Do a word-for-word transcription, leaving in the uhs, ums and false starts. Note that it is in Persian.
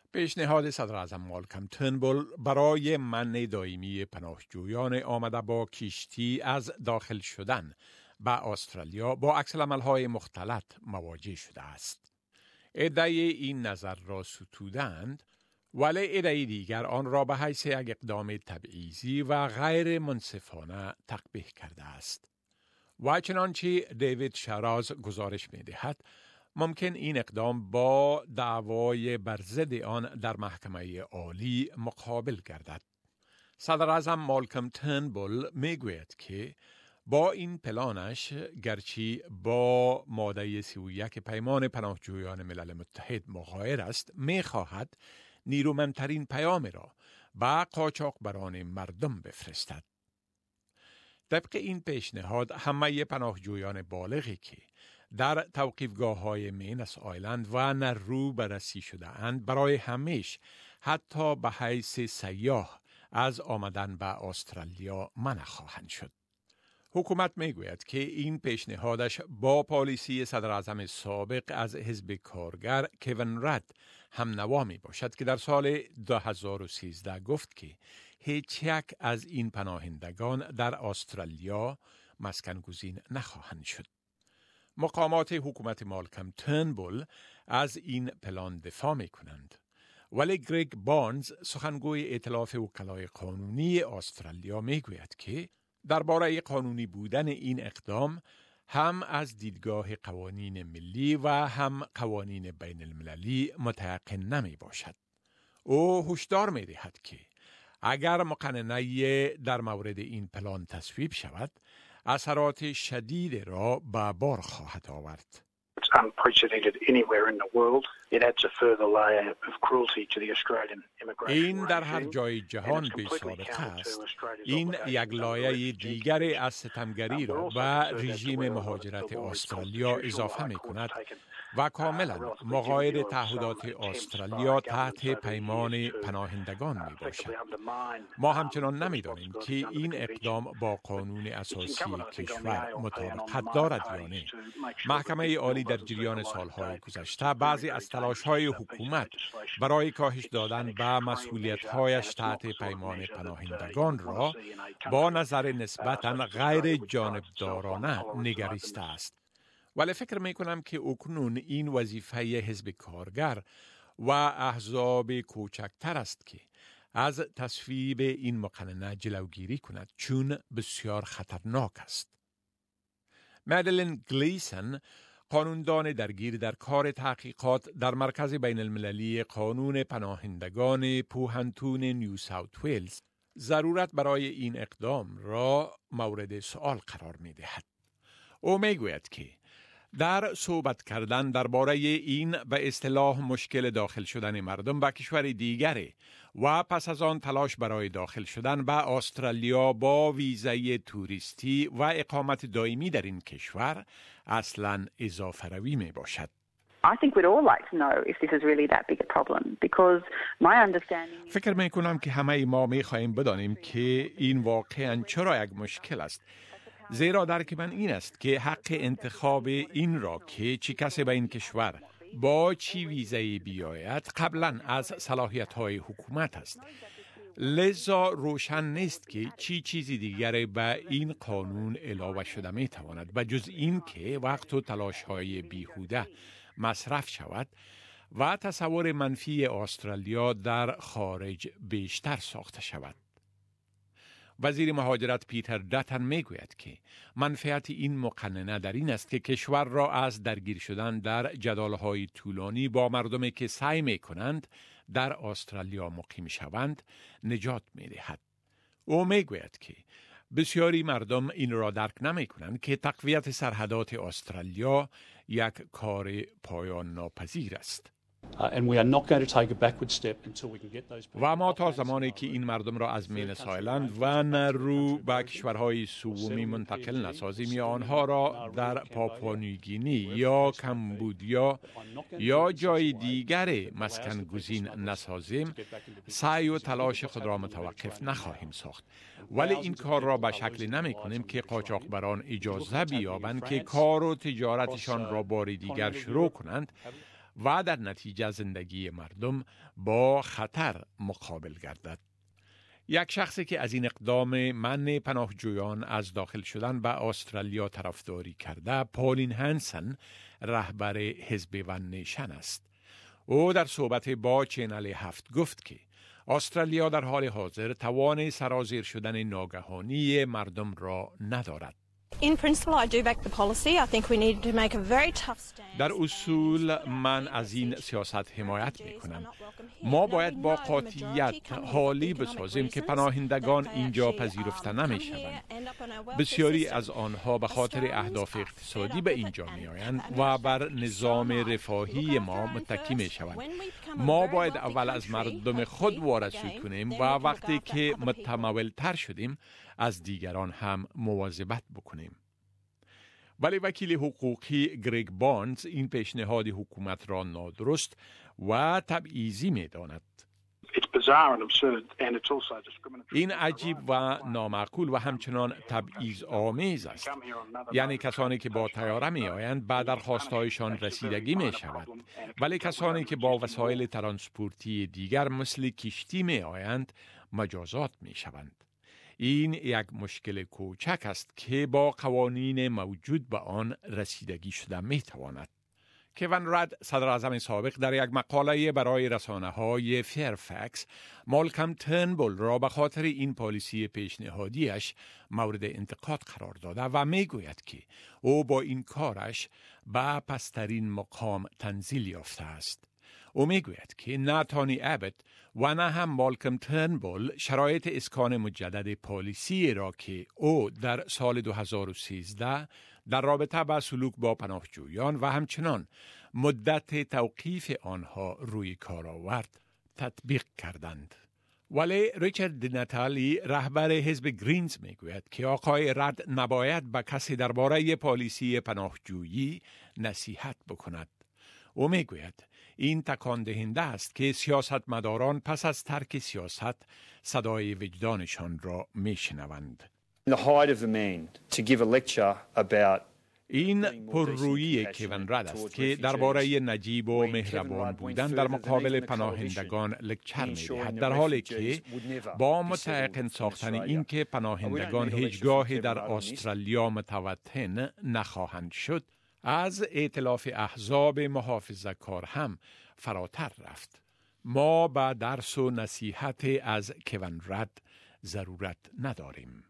پیشنهاد صدراعظم مالکم ترنبول برای منع دائمی پناهجویان آمده با کشتی از داخل شدن به استرالیا با عکس‌العمل‌های مختلط مواجه شده است. عده‌ای این نظر را ستودند، ولی عده‌ای دیگر آن را به حیث یک اقدام تبعیضی و غیر منصفانه تقبیح کرده است. و چنانچه دیوید شراز گزارش می دهد، ممکن این اقدام با دعوای بر ضد آن در محکمه عالی مقابل گردد. صدراعظم مالکم ترنبول می گوید که با این پلانش گرچه با ماده سی و یک پیمان پناهجویان ملل متحد مغایر است، می خواهد نیرومندترین پیام را به قاچاقبران مردم بفرستد. طبق این پیشنهاد همه پناهجویان بالغی که در توقیفگاه های مینس آیلند و نرو بررسی شده اند برای همیشه حتی به حیث سیاح از آمدن به استرالیا منع خواهند شد. حکومت می گوید که این پیشنهادش با پالیسی صدراعظم سابق از حزب کارگر کوین رد هم نوا می باشد که در سال دو هزار و سیزده گفت که هیچ یک از این پناهندگان در استرالیا مسکن گزین نخواهند شد. مقامات حکومت مالکم ترنبول از این پلان دفاع می کنند. ولی گریگ بارنز سخنگوی ائتلاف وکلای قانونی استرالیا می گوید که درباره قانونی بودن این اقدام هم از دیدگاه قوانین ملی و هم قوانین بین المللی متيقن نمی باشد. او هشدار می دهد که اگر مقننه در مورد این پلان تصویب شود، اثرات شدید را به بار خواهد آورد. It's unprecedented anywhere in the world. It adds a further layer of cruelty to the Australian immigration این در هر جای جهان بی سابقه است. این یک لایه دیگری از ستمگری را به رژیم مهاجرت استرالیا اضافه می کند و کاملا مغایر تعهدات استرالیا تحت پیمان پناهندگان می باشد. ما همچنان نمی دانیم که این اقدام با قانون اساسی کشور مطابقت دارد یا نه. محکمه عالی در جریان سالهای گذشته بعضی از تلاش‌های حکومت برای کاهش دادن به مسئولیت‌هایش تحت پیمان پناهندگان را با نظر نسبتاً غیر جانبدارانه نگریسته است. ولی فکر می کنم که اکنون این وظیفه حزب کارگر و احزاب کوچکتر است که از تصویب این مقننه جلوگیری کند، چون بسیار خطرناک است. مادلین گلیسن، قانوندان درگیر در کار تحقیقات در مرکز بین المللی قانون پناهندگان پوهنتون نیو ساوت ویلز، ضرورت برای این اقدام را مورد سؤال قرار می دهد. او می گوید که در صحبت کردن درباره این به اصطلاح مشکل داخل شدن مردم به کشور دیگری و پس از آن تلاش برای داخل شدن به استرالیا با ویزای توریستی و اقامت دائمی در این کشور اصلاً اضافه روی می باشد. I think we'd all like to know if this is really that big a problem because my understanding فکر می کنم که همه ما می خواهیم بدانیم که این واقعاً چرا یک مشکل است. زیرا درک من این است که حق انتخاب این را که چی کسی به این کشور با چی ویزایی بیاید قبلا از صلاحیت‌های حکومت است. لذا روشن نیست که چی چیزی دیگری به این قانون علاوه شده می تواند و جز این که وقت و تلاش‌های بیهوده مصرف شود و تصور منفی استرالیا در خارج بیشتر ساخته شود. وزیر مهاجرت پیتر داتن می گوید که منفعت این مقننه در این است که کشور را از درگیر شدن در جدالهای طولانی با مردمی که سعی می کنند در استرالیا مقیم شوند نجات می دهد. او می گوید که بسیاری مردم این را درک نمی کنند که تقویت سرحدات استرالیا یک کار پایان ناپذیر است. و ما تا زمانی که این مردم را از مینس آیلند و نرو به کشورهای سومی منتقل نسازیم یا آنها را در پاپوا نیوگینی یا کمبودیا یا جای دیگر مسکن گزین نسازیم، سعی و تلاش خود را متوقف نخواهیم ساخت. ولی این کار را به شکلی نمی کنیم که قاچاقبران اجازه بیابند که کار و تجارتشان را بار دیگر شروع کنند و در نتیجه زندگی مردم با خطر مقابل گردد. یک شخصی که از این اقدام منع پناهجویان از داخل شدن به استرالیا طرفداری کرده، پولین هانسن، رهبر حزب ون نیشن است. او در صحبت با چینل هفت گفت که استرالیا در حال حاضر توان سرازیر شدن ناگهانی مردم را ندارد. In principle, I do back the policy. I think we need to make a very tough stance. در اصول من از این سیاست حمایت می کنم. ما باید با قاطعیت حالی بسازیم که پناهندگان اینجا پذیرفته نمی شوند. بسیاری از آنها به خاطر اهداف اقتصادی به اینجا می آیند و بر نظام رفاهی ما متکی می شوند. ما باید اول از مردم خود وارسی کنیم و وقتی که متمول تر شدیم از دیگران هم مواظبت بکنیم. ولی وکیل حقوقی گریگ بارنز این پیشنهاد حکومت را نادرست و تبعیضی می داند. این عجیب و نامعقول و همچنان تبعیض آمیز است. یعنی کسانی که با طیاره می آیند به درخواستهایشان رسیدگی می شود، ولی کسانی که با وسایل ترانسپورتی دیگر مثل کشتی می آیند مجازات می شوند. این یک مشکل کوچک است که با قوانین موجود به آن رسیدگی شده می تواند. کوین رد، صدر اعظم سابق، در یک مقاله برای رسانه‌های فیرفکس، مالکم ترنبول را به خاطر این پالیسی پیشنهادیش مورد انتقاد قرار داده و می گوید که او با این کارش به پسترین مقام تنزیل یافته است. او می گوید که نه تانی ابت و نه هم مالکم ترنبول شرایط اسکان مجدد پالیسی را که او در سال دو هزار و سیزده در رابطه با سلوک با پناهجویان و همچنان مدت توقیف آنها روی کار آورد تطبیق کردند. ولی ریچارد دینتالی، رهبر حزب گرینز، می گوید که آقای رد نباید به کسی درباره پالیسی پناهجویی نصیحت بکند. او می گوید این تکان دهنده است که سیاستمداران پس از ترک سیاست صدای وجدانشان را می شنوند. این پررویی کوین رد است که درباره نجیب و مهربان بودن در مقابل پناهندگان لکچر می دهد، در حالی که با متيقن ساختن این که پناهندگان هیچگاه در استرالیا متوطن نخواهند شد، از ائتلاف احزاب محافظه‌کار هم فراتر رفت. ما به درس و نصیحت از کوین رد ضرورت نداریم.